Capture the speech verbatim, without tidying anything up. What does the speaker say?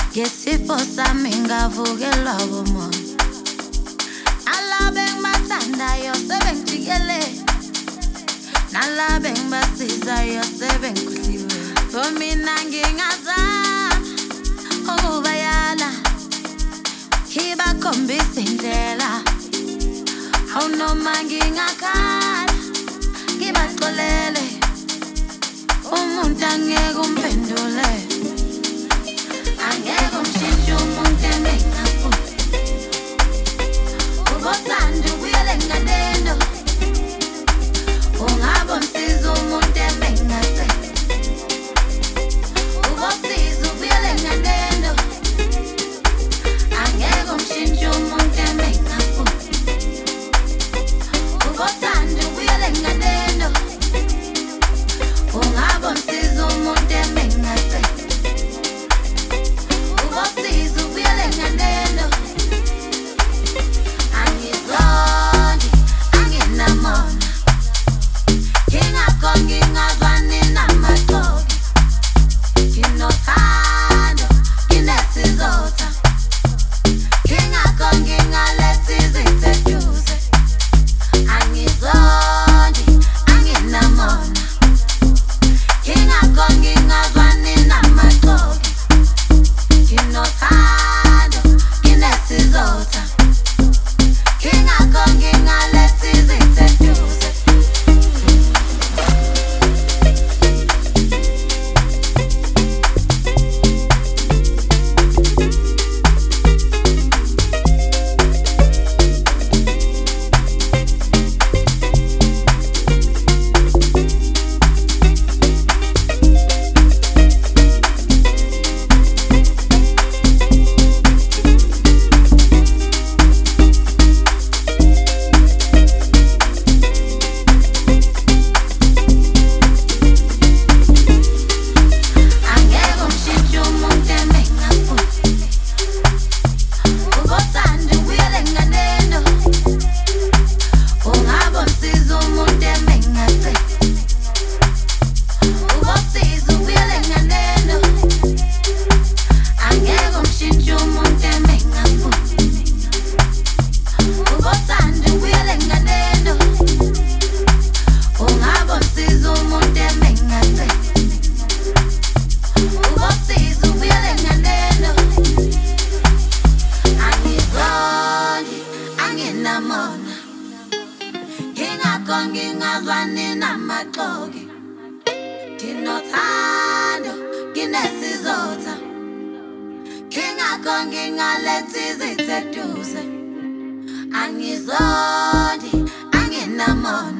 Ngesifo sami ngavukelwa umoya. Nalabe ngibathandayo sebengijikele, nalabe ngibasizayo sebengikhohliwe. Bomina ngingazama ukubayala, ngibakhombisa indlela. Awu noma ngingakhala ngibaxolele, umuntu angeke umphendule. Angeke umshintshe umuntu engingafuni. Ubothanda ubuyele nganeno, ungaba umsiza umuntu engingacela. Ubosiza ubuyele nganeno, angeke umshintshe umuntu engingafuni. Ubothanda ubuyele nganeno, ungaba umsiza umuntu engingacela. Ubosiza ubuyele nganeno, angizondi anginamona. Ngingakho ngingazwani namaqoki, nginothando nginesizotha. Ngingakho ngingalethi izitha eduze, angizondi anginamona. Ngingakho ngingazwani namaqoki, nginothando nginesizotha. Ngingakho ngingalethi izitha eduze. Angeke umshintshe umuntu engingafuni. Ubothanda ubuyele nganeno, ungaba umsiza umuntu engingacela. Ubosiza ubuyele nganeno, angeke umshintshe umuntu engingafuni. Ubothanda ubuyele nganeno, ungaba umsiza umuntu engingacela. Ubosiza ubuyele nganeno, angizondi anginamona. Ngingakho ngingazwani namaqoki, nginothando nginesizotha. Ngingakho ngingalethi izitha eduze, angizondi anginamona.